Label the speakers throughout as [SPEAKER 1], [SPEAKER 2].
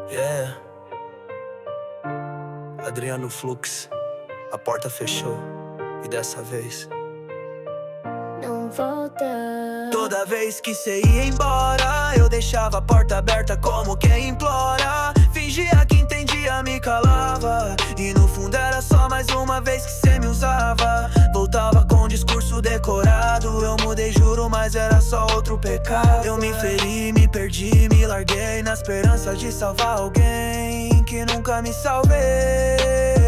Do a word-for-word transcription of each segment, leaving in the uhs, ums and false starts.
[SPEAKER 1] Yeah. Adriano Flux, a porta fechou e dessa vez
[SPEAKER 2] não volta.
[SPEAKER 1] Toda vez que cê ia embora, eu deixava a porta aberta como quem implora. Fingia que entendia, me calava, e no fundo era só mais uma vez que cê me usava. Voltava com discurso decorado, eu mudei, juro, mas era só outro pecado. Eu me feri, me perdi, me larguei na esperança de salvar alguém que nunca me salvei.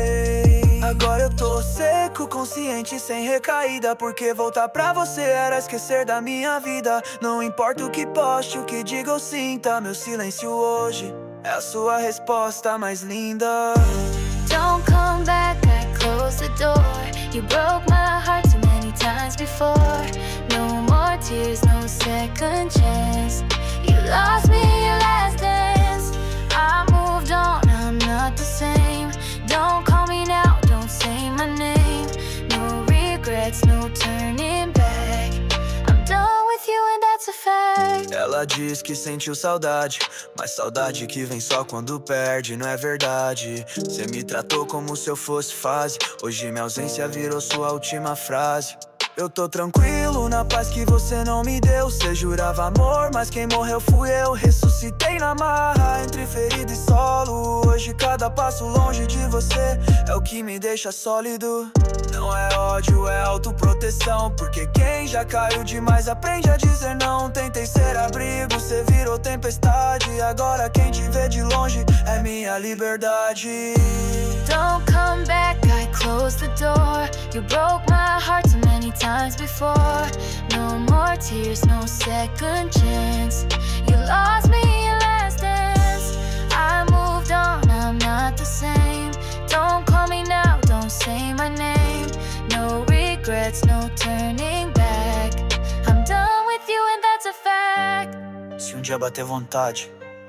[SPEAKER 1] Agora eu tô seco, consciente, sem recaída, porque voltar pra você era esquecer da minha vida. Não importa o que poste, o que diga ou sinta, meu silêncio hoje é a sua resposta mais linda.
[SPEAKER 2] Don't come back, I closed the door. You broke my heart too many times before. No more tears, no second chance. You lost me your last dance. I moved on, I'm not the same. Don't call me now, don't say my name. No regrets, no turning back. I'm done with you and that's a fact.
[SPEAKER 1] Ela diz que sentiu saudade, mas saudade que vem só quando perde, não é verdade. Cê me tratou como se eu fosse fase, hoje minha ausência virou sua última frase. Eu tô tranquilo na paz que você não me deu. Cê jurava amor, mas quem morreu fui eu. Ressuscitei na marra, entre ferida e solo. Hoje cada passo longe de você é o que me deixa sólido. Não é ódio, é autoproteção, porque quem já caiu demais aprende a dizer não. Tentei ser abrigo, cê virou tempestade. Agora quem te vê de longe é minha liberdade.
[SPEAKER 2] Don't come back, I closed the door. You broke my heart too many times before. No more tears, no second chance. You lost me your last dance. I moved on, I'm not the same. Don't call me now, don't say my name. No regrets, no turning back. I'm done with you and that's a fact.
[SPEAKER 1] Se um dia bater vontade,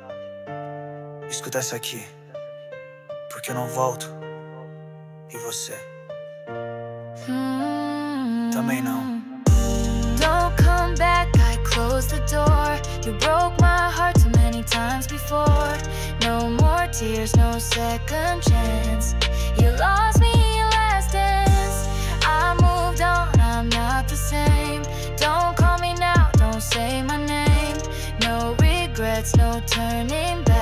[SPEAKER 1] escuta essa aqui, porque eu não volto. E você?
[SPEAKER 2] Hmm.
[SPEAKER 1] Também não.
[SPEAKER 2] Don't come back, I closed the door. You broke my heart too many times before. No more tears, no second chance. You lost me your last dance. I moved on, I'm not the same. Don't call me now, don't say my name. No regrets, no turning back.